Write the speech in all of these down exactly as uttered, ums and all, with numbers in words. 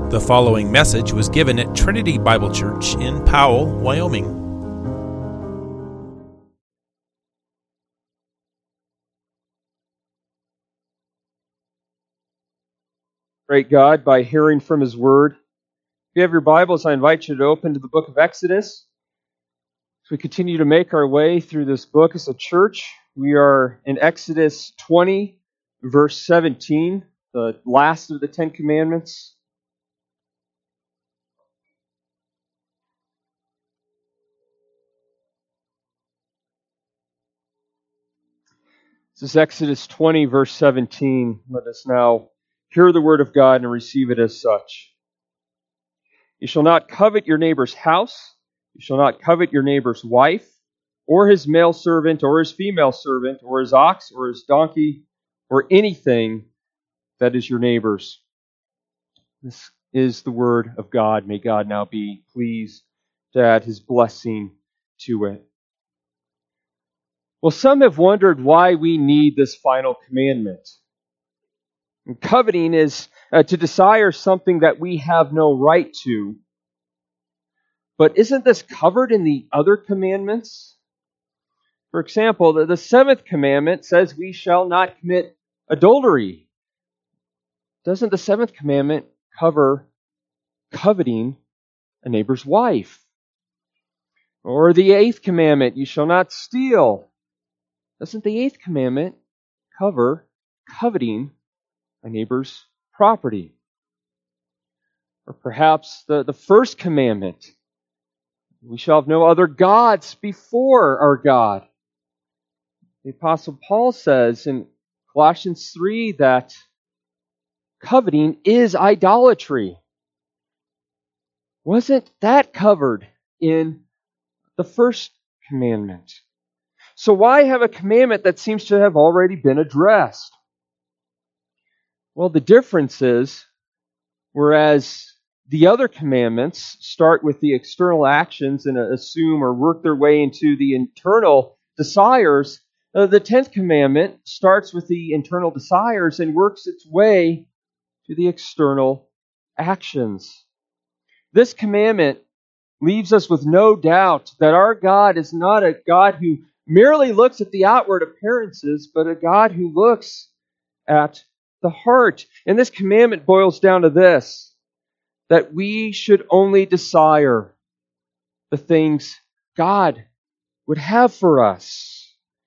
The following message was given at Trinity Bible Church in Powell, Wyoming. Great God, by hearing from His Word. If you have your Bibles, I invite you to open to the book of Exodus. As we continue to make our way through this book as a church, we are in Exodus twenty, verse seventeen, the last of the Ten Commandments. This is Exodus twenty, verse seventeen. Let us now hear the word of God and receive it as such. You shall not covet your neighbor's house. You shall not covet your neighbor's wife, or his male servant, or his female servant, or his ox, or his donkey, or anything that is your neighbor's. This is the word of God. May God now be pleased to add His blessing to it. Well, some have wondered why we need this final commandment. And coveting is uh, to desire something that we have no right to. But isn't this covered in the other commandments? For example, the, the seventh commandment says we shall not commit adultery. Doesn't the seventh commandment cover coveting a neighbor's wife? Or the eighth commandment, you shall not steal. Doesn't the eighth commandment cover coveting a neighbor's property? Or perhaps the, the first commandment, we shall have no other gods before our God. The Apostle Paul says in Colossians three that coveting is idolatry. Wasn't that covered in the first commandment? So why have a commandment that seems to have already been addressed? Well, the difference is, whereas the other commandments start with the external actions and assume or work their way into the internal desires, uh, the tenth commandment starts with the internal desires and works its way to the external actions. This commandment leaves us with no doubt that our God is not a God who merely looks at the outward appearances, but a God who looks at the heart. And this commandment boils down to this, that we should only desire the things God would have for us.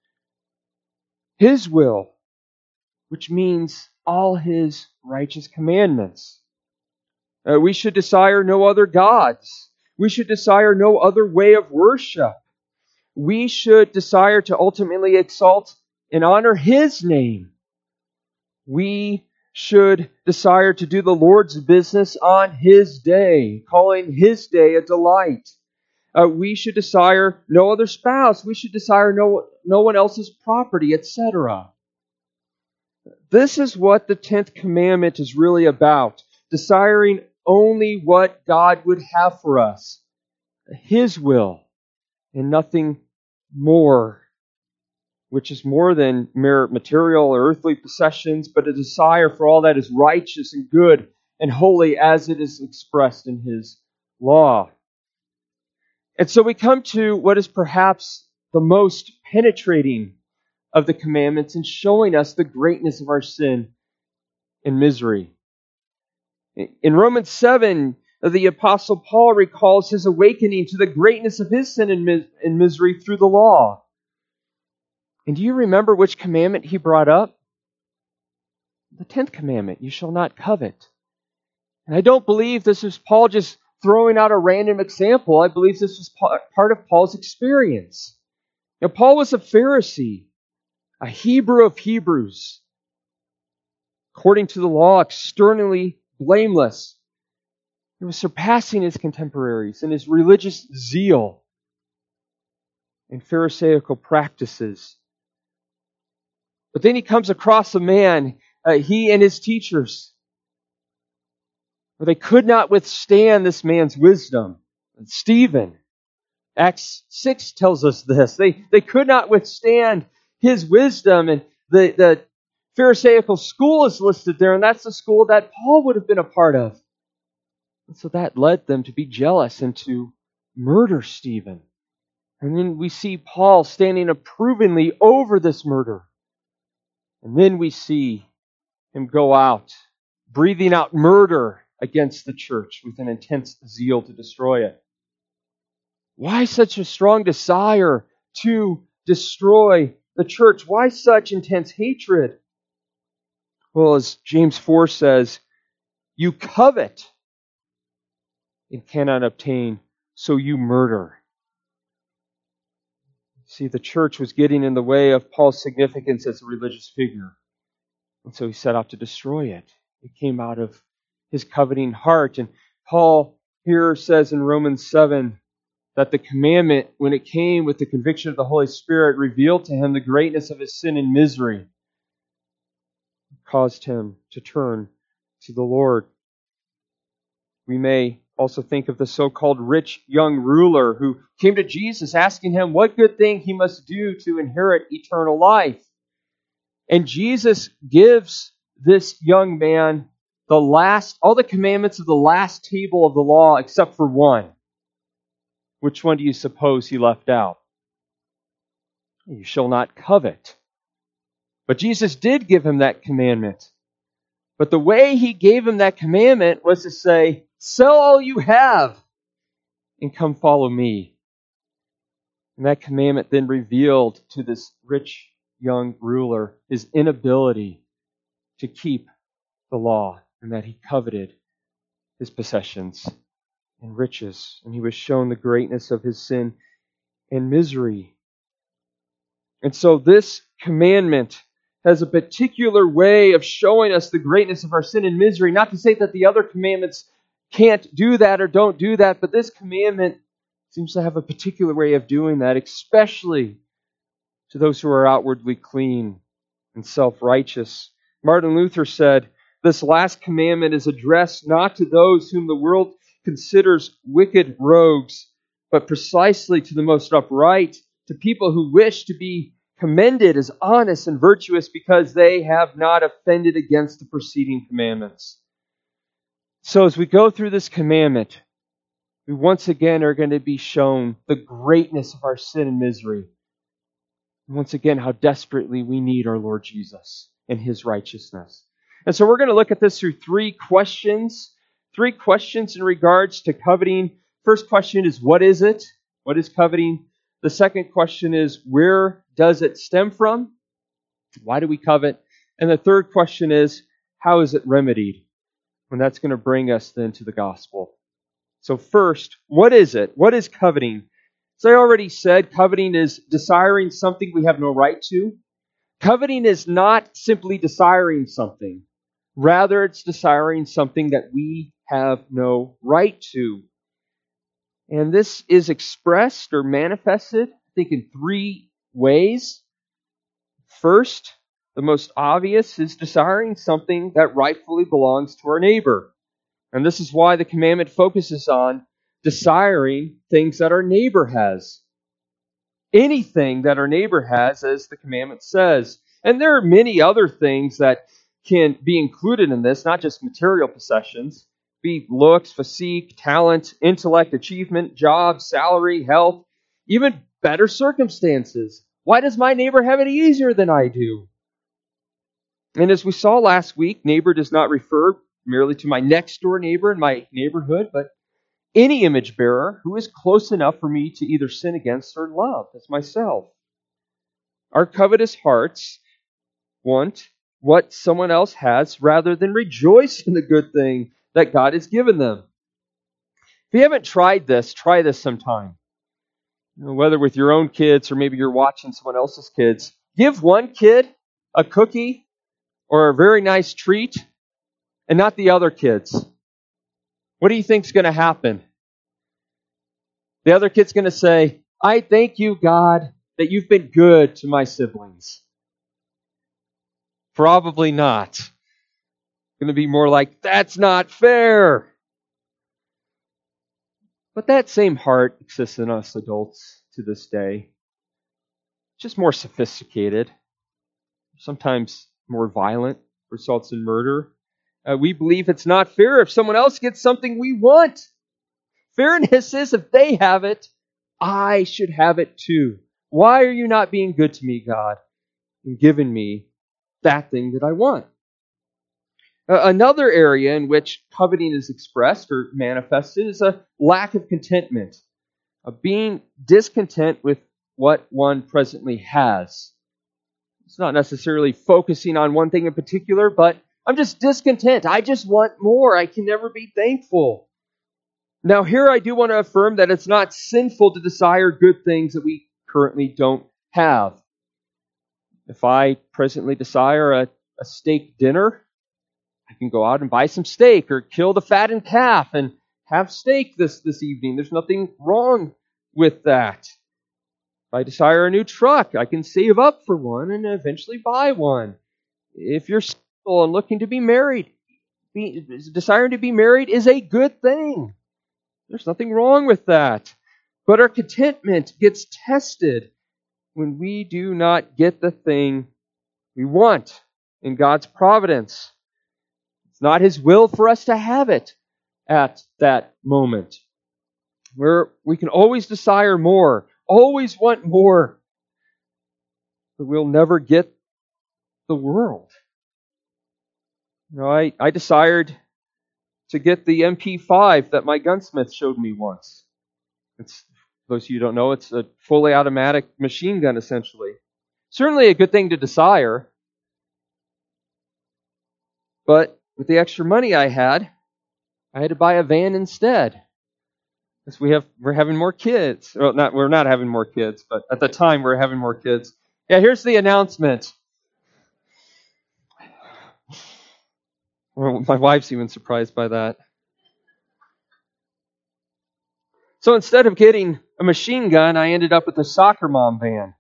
His will, which means all His righteous commandments. Uh, we should desire no other gods. We should desire no other way of worship. We should desire to ultimately exalt and honor His name. We should desire to do the Lord's business on His day, calling His day a delight. Uh, we should desire no other spouse. We should desire no, no one else's property, et cetera. This is what the tenth commandment is really about, desiring only what God would have for us, His will, and nothing more, which is more than mere material or earthly possessions, but a desire for all that is righteous and good and holy as it is expressed in His law. And so we come to what is perhaps the most penetrating of the commandments in showing us the greatness of our sin and misery. In Romans seven, the Apostle Paul recalls his awakening to the greatness of his sin and, mis- and misery through the law. And do you remember which commandment he brought up? The tenth commandment, you shall not covet. And I don't believe this is Paul just throwing out a random example. I believe this was part of Paul's experience. Now, Paul was a Pharisee, a Hebrew of Hebrews, according to the law, externally blameless. He was surpassing his contemporaries in his religious zeal and Pharisaical practices. But then he comes across a man, uh, he and his teachers, where they could not withstand this man's wisdom. And Stephen, Acts six tells us this. They, they could not withstand his wisdom, and the, the Pharisaical school is listed there, and that's the school that Paul would have been a part of. And so that led them to be jealous and to murder Stephen. And then we see Paul standing approvingly over this murder. And then we see him go out, breathing out murder against the church with an intense zeal to destroy it. Why such a strong desire to destroy the church? Why such intense hatred? Well, as James four says, you covet and cannot obtain, so you murder. See, the church was getting in the way of Paul's significance as a religious figure. And so he set out to destroy it. It came out of his coveting heart. And Paul here says in Romans seven that the commandment, when it came with the conviction of the Holy Spirit, revealed to him the greatness of his sin and misery. It caused him to turn to the Lord. We may also think of the so-called rich young ruler who came to Jesus asking him what good thing he must do to inherit eternal life. And Jesus gives this young man the last, all the commandments of the last table of the law except for one. Which one do you suppose he left out? You shall not covet. But Jesus did give him that commandment. But the way he gave him that commandment was to say, sell all you have and come follow me. And that commandment then revealed to this rich young ruler his inability to keep the law, and that he coveted his possessions and riches, and he was shown the greatness of his sin and misery. And so this commandment has a particular way of showing us the greatness of our sin and misery. Not to say that the other commandments can't do that or don't do that, but this commandment seems to have a particular way of doing that, especially to those who are outwardly clean and self-righteous. Martin Luther said, this last commandment is addressed not to those whom the world considers wicked rogues, but precisely to the most upright, to people who wish to be commended as honest and virtuous because they have not offended against the preceding commandments. So as we go through this commandment, we once again are going to be shown the greatness of our sin and misery. And once again, how desperately we need our Lord Jesus and His righteousness. And so we're going to look at this through three questions. Three questions in regards to coveting. First question is, what is it? What is coveting? The second question is, where does it stem from? Why do we covet? And the third question is, how is it remedied? And that's going to bring us then to the gospel. So first, what is it? What is coveting? As I already said, coveting is desiring something we have no right to. Coveting is not simply desiring something. Rather, it's desiring something that we have no right to. And this is expressed or manifested, I think, in three ways. First, the most obvious is desiring something that rightfully belongs to our neighbor. And this is why the commandment focuses on desiring things that our neighbor has. Anything that our neighbor has, as the commandment says. And there are many other things that can be included in this, not just material possessions. Be looks, physique, talent, intellect, achievement, job, salary, health, even better circumstances. Why does my neighbor have it easier than I do? And as we saw last week, neighbor does not refer merely to my next door neighbor in my neighborhood, but any image bearer who is close enough for me to either sin against or love as myself. Our covetous hearts want what someone else has rather than rejoice in the good thing that God has given them. If you haven't tried this, try this sometime. You know, whether with your own kids or maybe you're watching someone else's kids. Give one kid a cookie or a very nice treat and not the other kids. What do you think is going to happen? The other kid's going to say, I thank you, God, that you've been good to my siblings. Probably not. Going to be more like, that's not fair. But that same heart exists in us adults to this day. Just more sophisticated. Sometimes more violent. Results in murder. Uh, we believe it's not fair if someone else gets something we want. Fairness is if they have it, I should have it too. Why are you not being good to me, God, and giving me that thing that I want? Uh, another area in which coveting is expressed or manifested is a lack of contentment, of being discontent with what one presently has. It's not necessarily focusing on one thing in particular, but I'm just discontent. I just want more. I can never be thankful. Now, here I do want to affirm that it's not sinful to desire good things that we currently don't have. If I presently desire a, a steak dinner, I can go out and buy some steak or kill the fattened calf and have steak this, this evening. There's nothing wrong with that. If I desire a new truck, I can save up for one and eventually buy one. If you're single and looking to be married, be, desiring to be married is a good thing. There's nothing wrong with that. But our contentment gets tested when we do not get the thing we want in God's providence. It's not His will for us to have it at that moment. Where we can always desire more, always want more, but we'll never get the world. You know, I, I desired to get the M P five that my gunsmith showed me once. It's, for those of you who don't know, it's a fully automatic machine gun, essentially. Certainly a good thing to desire. But with the extra money I had, I had to buy a van instead. Because we have, we're having more kids. Well, not, we're not having more kids, but at the time we're having more kids. Yeah, here's the announcement. Well, my wife's even surprised by that. So instead of getting a machine gun, I ended up with a soccer mom van.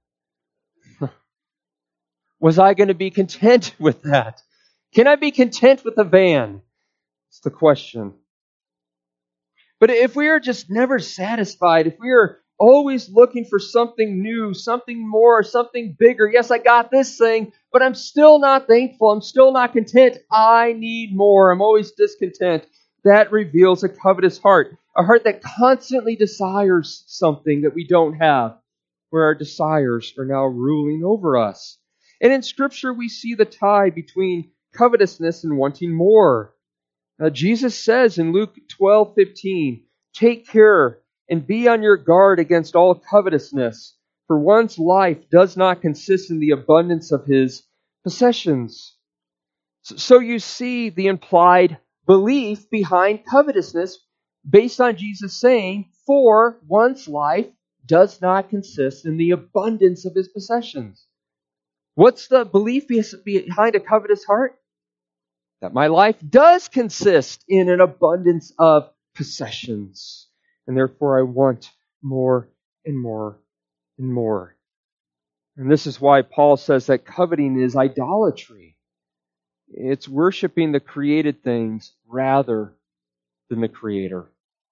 Was I going to be content with that? Can I be content with a van? It's the question. But if we are just never satisfied, if we are always looking for something new, something more, something bigger, yes, I got this thing, but I'm still not thankful, I'm still not content, I need more, I'm always discontent, that reveals a covetous heart, a heart that constantly desires something that we don't have, where our desires are now ruling over us. And in Scripture, we see the tie between covetousness and wanting more. Now, Jesus says in Luke twelve fifteen, "Take care and be on your guard against all covetousness, for one's life does not consist in the abundance of his possessions." So you see the implied belief behind covetousness based on Jesus saying, for one's life does not consist in the abundance of his possessions. What's the belief behind a covetous heart? That my life does consist in an abundance of possessions. And therefore I want more and more and more. And this is why Paul says that coveting is idolatry. It's worshiping the created things rather than the Creator.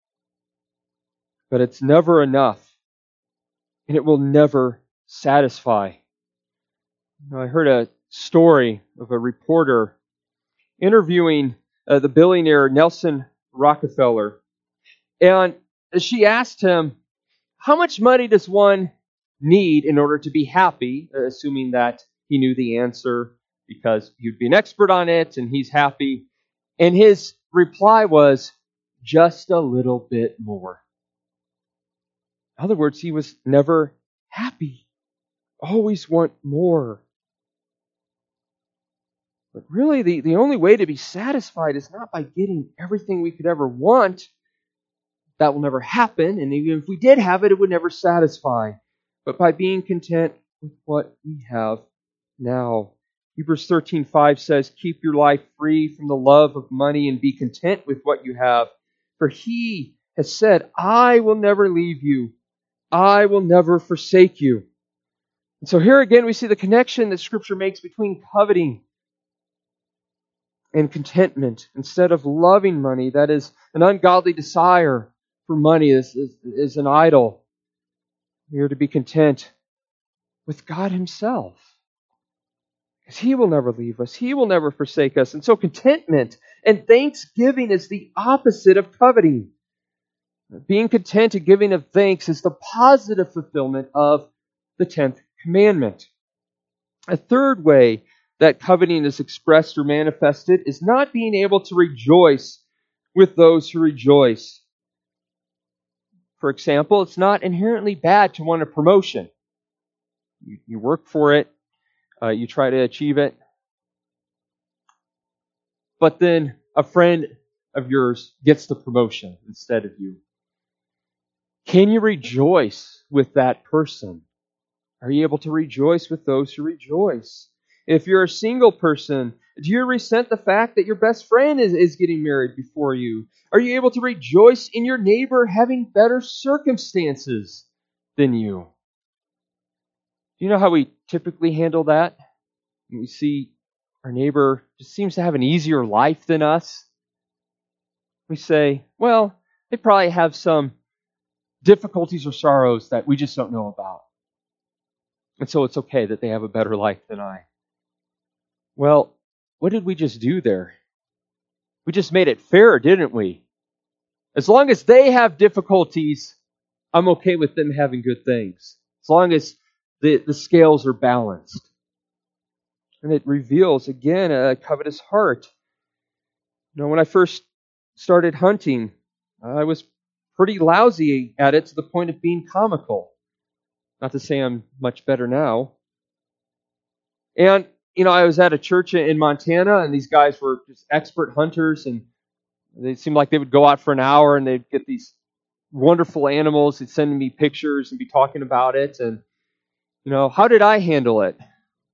But it's never enough. And it will never satisfy. I heard a story of a reporter interviewing uh, the billionaire Nelson Rockefeller. And she asked him, how much money does one need in order to be happy, assuming that he knew the answer because he'd be an expert on it and he's happy. And his reply was, just a little bit more. In other words, he was never happy. Always want more. But really, the, the only way to be satisfied is not by getting everything we could ever want. That will never happen, and even if we did have it, it would never satisfy. But by being content with what we have now. Hebrews thirteen five says, keep your life free from the love of money and be content with what you have. For He has said, I will never leave you. I will never forsake you. And so here again we see the connection that Scripture makes between coveting and contentment. Instead of loving money, that is an ungodly desire for money, is, is, is an idol. We are to be content with God Himself. Because He will never leave us. He will never forsake us. And so contentment and thanksgiving is the opposite of coveting. Being content and giving of thanks is the positive fulfillment of the tenth commandment. A third way that coveting is expressed or manifested is not being able to rejoice with those who rejoice. For example, it's not inherently bad to want a promotion. You, you work for it, uh, you try to achieve it. But then a friend of yours gets the promotion instead of you. Can you rejoice with that person? Are you able to rejoice with those who rejoice? If you're a single person, do you resent the fact that your best friend is, is getting married before you? Are you able to rejoice in your neighbor having better circumstances than you? Do you know how we typically handle that? We see our neighbor just seems to have an easier life than us. We say, well, they probably have some difficulties or sorrows that we just don't know about. And so it's okay that they have a better life than I. Well, what did we just do there? We just made it fair, didn't we? As long as they have difficulties, I'm okay with them having good things. As long as the, the scales are balanced. And it reveals, again, a covetous heart. You know, when I first started hunting, I was pretty lousy at it to the point of being comical. Not to say I'm much better now. And, you know, I was at a church in Montana, and these guys were just expert hunters, and they seemed like they would go out for an hour, and they'd get these wonderful animals. They'd send me pictures and be talking about it. And, you know, how did I handle it?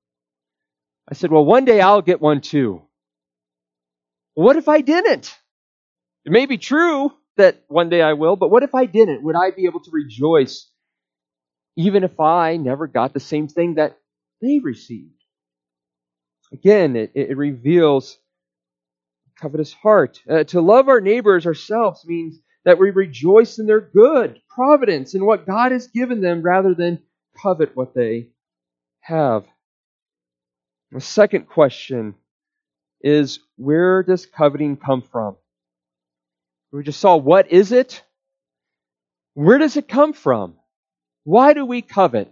I said, well, one day I'll get one too. Well, what if I didn't? It may be true that one day I will, but what if I didn't? Would I be able to rejoice even if I never got the same thing that they received? Again, it, it reveals a covetous heart. Uh, to love our neighbors ourselves means that we rejoice in their good, providence, and what God has given them rather than covet what they have. The second question is, where does coveting come from? We just saw, what is it? Where does it come from? Why do we covet?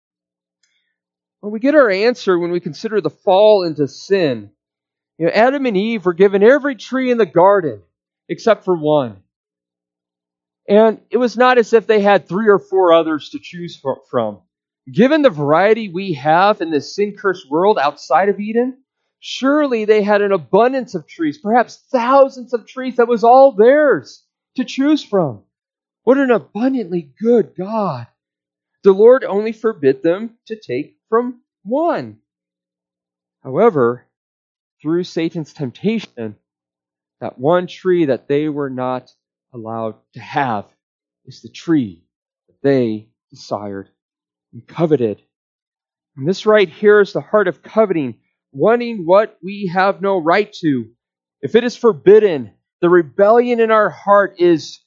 Well, we get our answer when we consider the fall into sin. You know, Adam and Eve were given every tree in the garden except for one. And it was not as if they had three or four others to choose from. Given the variety we have in this sin-cursed world outside of Eden, surely they had an abundance of trees, perhaps thousands of trees that was all theirs to choose from. What an abundantly good God. The Lord only forbid them to take from one. However, through Satan's temptation, that one tree that they were not allowed to have is the tree that they desired and coveted. And this right here is the heart of coveting, wanting what we have no right to. If it is forbidden, the rebellion in our heart is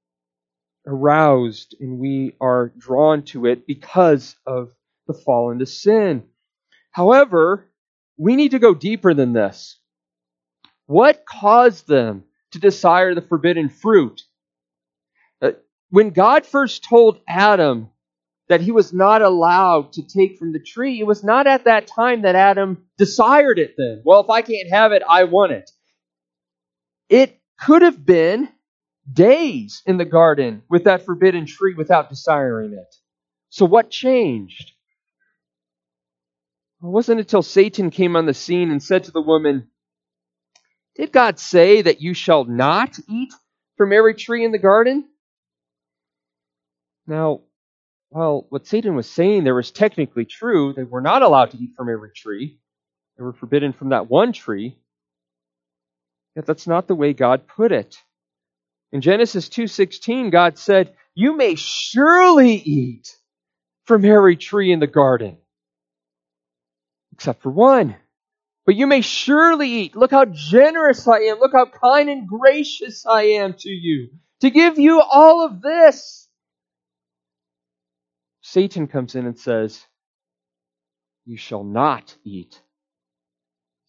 aroused and we are drawn to it because of the fall into sin. However, we need to go deeper than this. What caused them to desire the forbidden fruit? Uh, when God first told Adam that he was not allowed to take from the tree, it was not at that time that Adam desired it then. Well, if I can't have it, I want it. It could have been days in the garden with that forbidden tree without desiring it. So what changed? It wasn't until Satan came on the scene and said to the woman, "Did God say that you shall not eat from every tree in the garden?" Now, while what Satan was saying there was technically true, they were not allowed to eat from every tree. They were forbidden from that one tree. Yet that's not the way God put it. In Genesis two sixteen, God said, "You may surely eat from every tree in the garden, except for one. But you may surely eat. Look how generous I am. Look how kind and gracious I am to you, to give you all of this." Satan comes in and says, "You shall not eat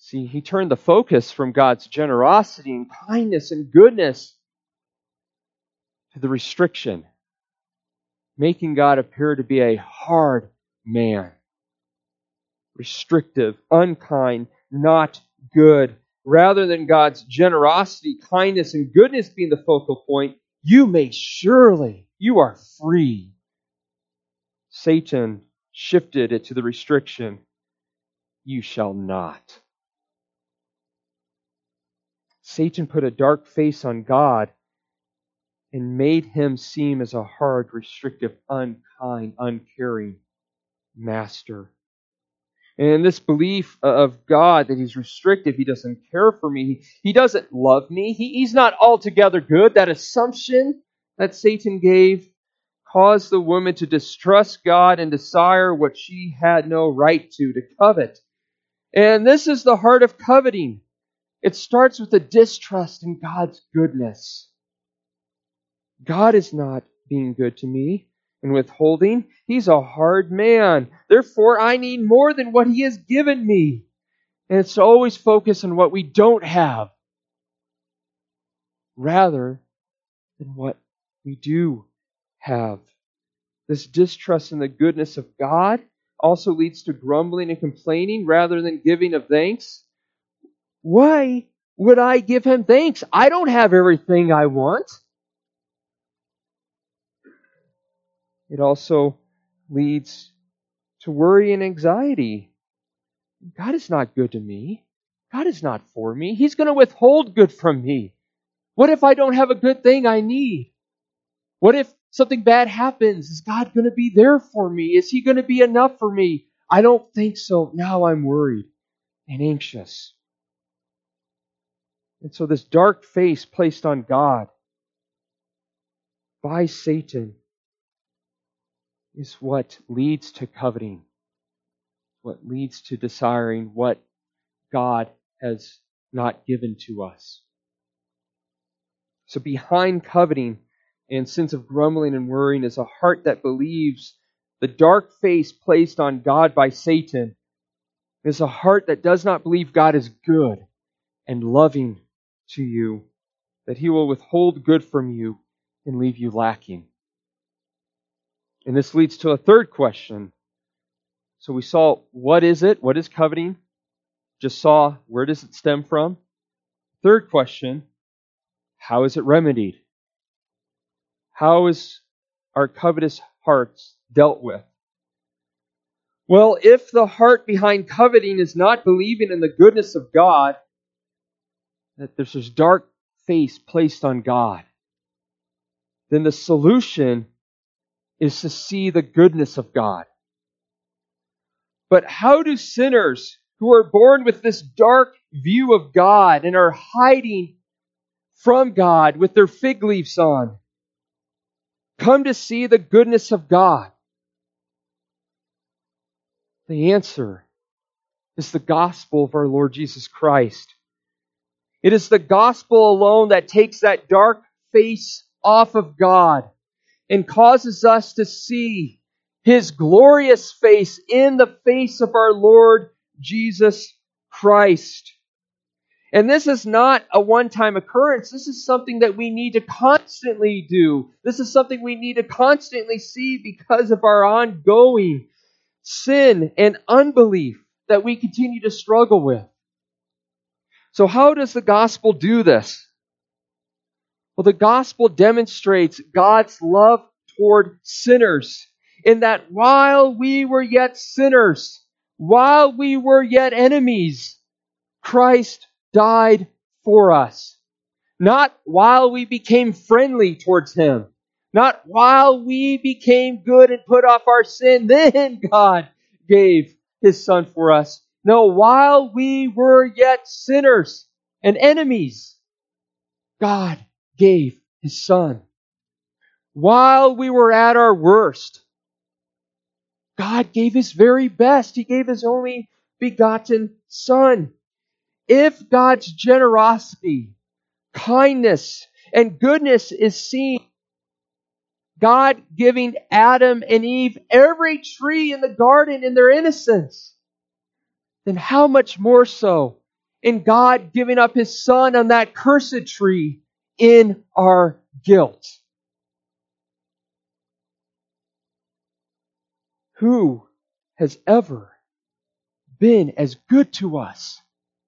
See, he turned the focus from God's generosity and kindness and goodness to the restriction, making God appear to be a hard man. Restrictive, unkind, not good. Rather than God's generosity, kindness, and goodness being the focal point, you may surely, you are free. Satan shifted it to the restriction, you shall not. Satan put a dark face on God and made him seem as a hard, restrictive, unkind, uncaring master. And this belief of God that He's restrictive, He doesn't care for me, He doesn't love me, he, He's not altogether good, that assumption that Satan gave caused the woman to distrust God and desire what she had no right to, to covet. And this is the heart of coveting. It starts with a distrust in God's goodness. God is not being good to me and withholding. He's a hard man. Therefore, I need more than what He has given me. And it's to always focus on what we don't have rather than what we do have. This distrust in the goodness of God also leads to grumbling and complaining rather than giving of thanks. Why would I give Him thanks? I don't have everything I want. It also leads to worry and anxiety. God is not good to me. God is not for me. He's going to withhold good from me. What if I don't have a good thing I need? What if something bad happens? Is God going to be there for me? Is He going to be enough for me? I don't think so. Now I'm worried and anxious. And so this dark face placed on God by Satan is what leads to coveting, what leads to desiring what God has not given to us. So behind coveting and sins of grumbling and worrying is a heart that believes the dark face placed on God by Satan is a heart that does not believe God is good and loving to you, that He will withhold good from you and leave you lacking. And this leads to a third question. So we saw, what is it? What is coveting? Just saw, where does it stem from? Third question, how is it remedied? How is our covetous hearts dealt with? Well, if the heart behind coveting is not believing in the goodness of God, that there's this dark face placed on God, then the solution is to see the goodness of God. But how do sinners who are born with this dark view of God and are hiding from God with their fig leaves on come to see the goodness of God? The answer is the gospel of our Lord Jesus Christ. It is the gospel alone that takes that dark face off of God and causes us to see His glorious face in the face of our Lord Jesus Christ. And this is not a one-time occurrence. This is something that we need to constantly do. This is something we need to constantly see because of our ongoing sin and unbelief that we continue to struggle with. So how does the gospel do this? Well, the gospel demonstrates God's love toward sinners in that while we were yet sinners, while we were yet enemies, Christ died for us. Not while we became friendly towards Him. Not while we became good and put off our sin, then God gave His Son for us. No, while we were yet sinners and enemies, God gave His Son. While we were at our worst, God gave His very best. He gave His only begotten Son. If God's generosity, kindness, and goodness is seen, God giving Adam and Eve every tree in the garden in their innocence, then how much more so in God giving up His Son on that cursed tree in our guilt. Who has ever been as good to us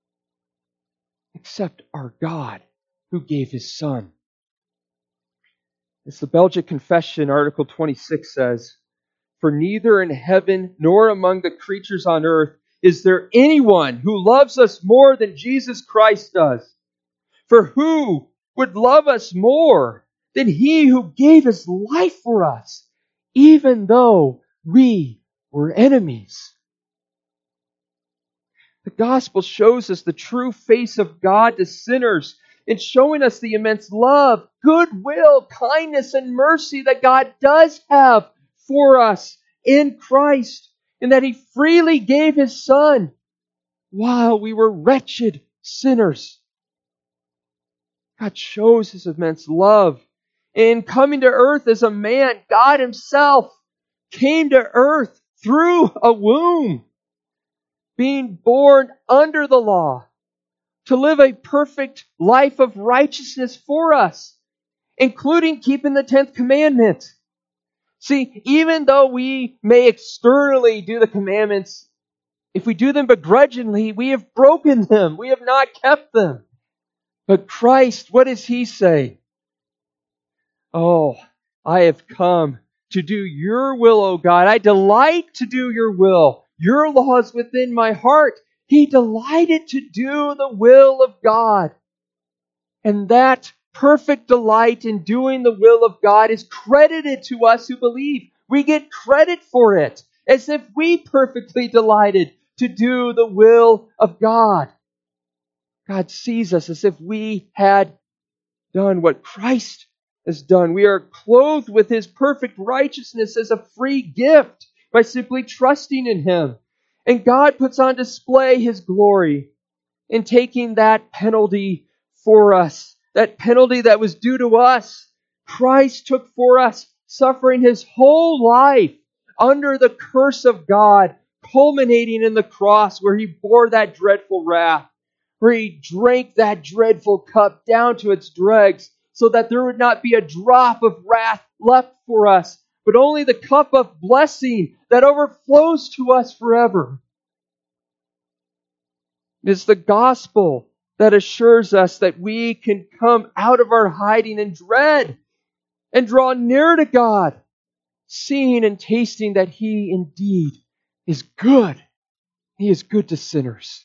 except our God who gave His Son? As the Belgic Confession, Article twenty-six says, "For neither in heaven nor among the creatures on earth is there anyone who loves us more than Jesus Christ does. For who would love us more than He who gave His life for us, even though we were enemies?" The gospel shows us the true face of God to sinners in showing us the immense love, goodwill, kindness, and mercy that God does have for us in Christ, and that He freely gave His Son while we were wretched sinners. God shows His immense love. In coming to earth as a man, God Himself came to earth through a womb, being born under the law, to live a perfect life of righteousness for us, including keeping the tenth commandment. See, even though we may externally do the commandments, if we do them begrudgingly, we have broken them. We have not kept them. But Christ, what does He say? "Oh, I have come to do your will, O God. I delight to do your will. Your law is within my heart." He delighted to do the will of God. And that perfect delight in doing the will of God is credited to us who believe. We get credit for it, as if we perfectly delighted to do the will of God. God sees us as if we had done what Christ has done. We are clothed with His perfect righteousness as a free gift by simply trusting in Him. And God puts on display His glory in taking that penalty for us. That penalty that was due to us, Christ took for us, suffering His whole life under the curse of God, culminating in the cross where He bore that dreadful wrath, where He drank that dreadful cup down to its dregs, so that there would not be a drop of wrath left for us, but only the cup of blessing that overflows to us forever. It is the gospel that assures us that we can come out of our hiding and dread and draw near to God, seeing and tasting that He indeed is good. He is good to sinners.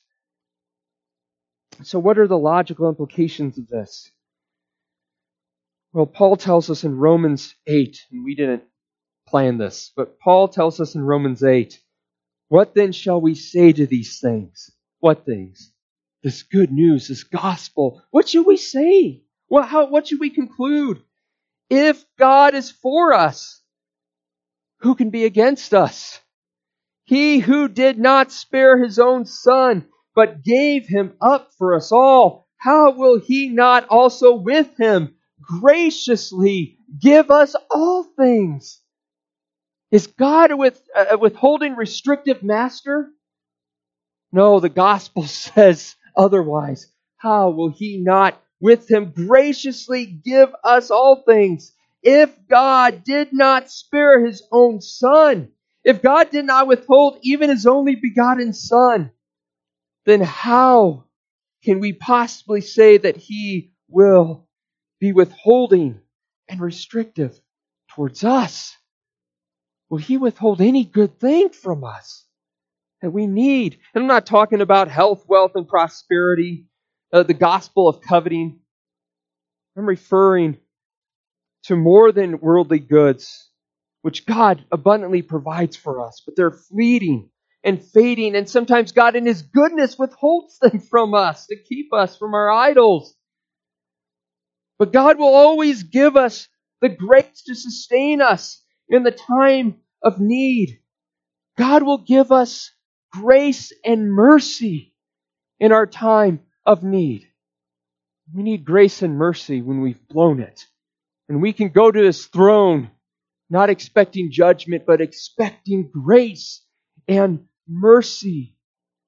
So what are the logical implications of this? Well, Paul tells us in Romans eight, and we didn't plan this, but Paul tells us in Romans eight, "What then shall we say to these things?" What things? This good news, this gospel. What should we say? Well, how, what should we conclude? If God is for us, who can be against us? He who did not spare His own Son, but gave Him up for us all, how will He not also with Him graciously give us all things? Is God a with, uh, withholding restrictive master? No, the gospel says otherwise. How will He not with Him graciously give us all things? If God did not spare His own Son, if God did not withhold even His only begotten Son, then how can we possibly say that He will be withholding and restrictive towards us? Will He withhold any good thing from us that we need? And I'm not talking about health, wealth, and prosperity, uh, the gospel of coveting. I'm referring to more than worldly goods, which God abundantly provides for us, but they're fleeting and fading, and sometimes God in His goodness withholds them from us to keep us from our idols. But God will always give us the grace to sustain us in the time of need. God will give us grace and mercy in our time of need. We need grace and mercy when we've blown it. And we can go to His throne not expecting judgment, but expecting grace and mercy.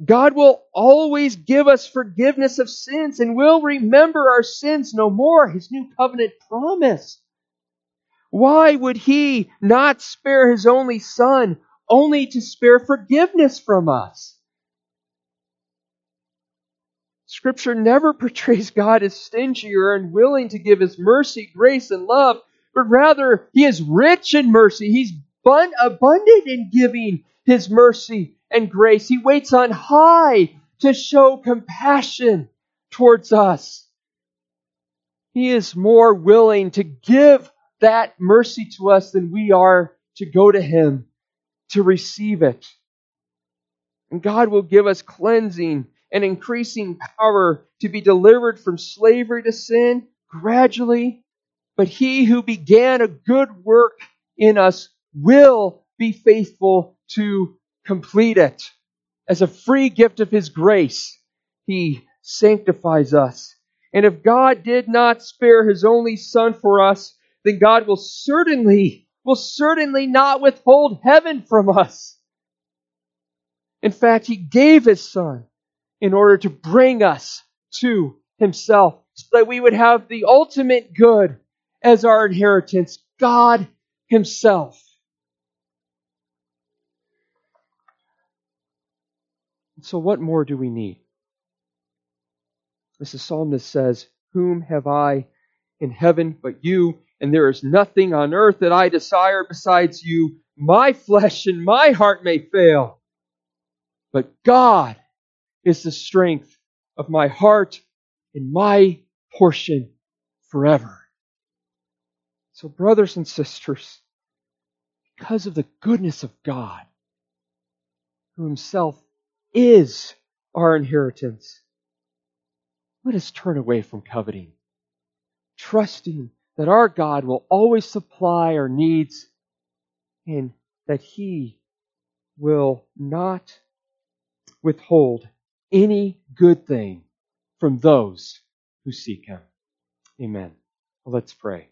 God will always give us forgiveness of sins and will remember our sins no more. His new covenant promise. Why would He not spare His only Son only to spare forgiveness from us? Scripture never portrays God as stingy or unwilling to give His mercy, grace, and love, but rather He is rich in mercy. He's abundant in giving His mercy and grace. He waits on high to show compassion towards us. He is more willing to give that mercy to us than we are to go to Him to receive it. And God will give us cleansing and increasing power to be delivered from slavery to sin gradually. But He who began a good work in us will be faithful to complete it. As a free gift of His grace, He sanctifies us. And if God did not spare His only Son for us, then God will certainly, will certainly not withhold heaven from us. In fact, He gave His Son in order to bring us to Himself, so that we would have the ultimate good as our inheritance, God Himself. So what more do we need? As the psalmist says, "Whom have I in heaven but you? And there is nothing on earth that I desire besides you. My flesh and my heart may fail, but God is the strength of my heart and my portion forever." So, brothers and sisters, because of the goodness of God, who Himself is our inheritance, let us turn away from coveting, trusting that our God will always supply our needs and that He will not withhold any good thing from those who seek Him. Amen. Well, let's pray.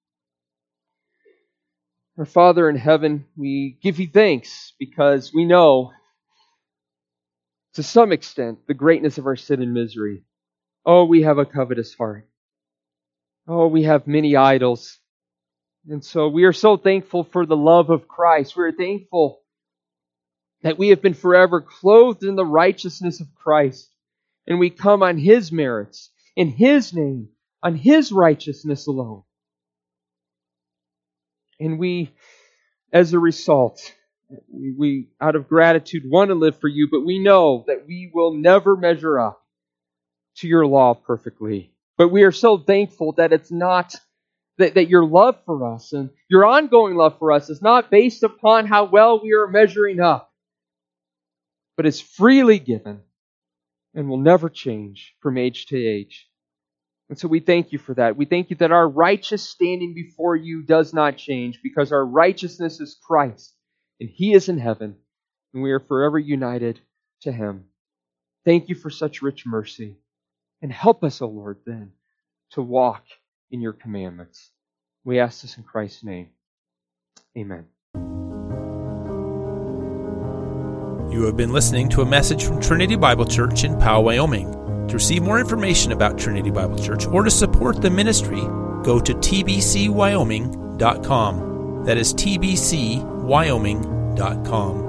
Our Father in heaven, we give You thanks because we know to some extent the greatness of our sin and misery. Oh, we have a covetous heart. Oh, we have many idols. And so we are so thankful for the love of Christ. We are thankful that we have been forever clothed in the righteousness of Christ. And we come on His merits, in His name, on His righteousness alone. And we, as a result, we, we out of gratitude want to live for You, but we know that we will never measure up to Your law perfectly. But we are so thankful that it's not, that, that Your love for us and Your ongoing love for us is not based upon how well we are measuring up, but is freely given and will never change from age to age. And so we thank You for that. We thank You that our righteous standing before You does not change because our righteousness is Christ and He is in heaven and we are forever united to Him. Thank You for such rich mercy. And help us, O Lord, then, to walk in Your commandments. We ask this in Christ's name. Amen. You have been listening to a message from Trinity Bible Church in Powell, Wyoming. To receive more information about Trinity Bible Church or to support the ministry, go to t b c wyoming dot com. That is t b c wyoming dot com.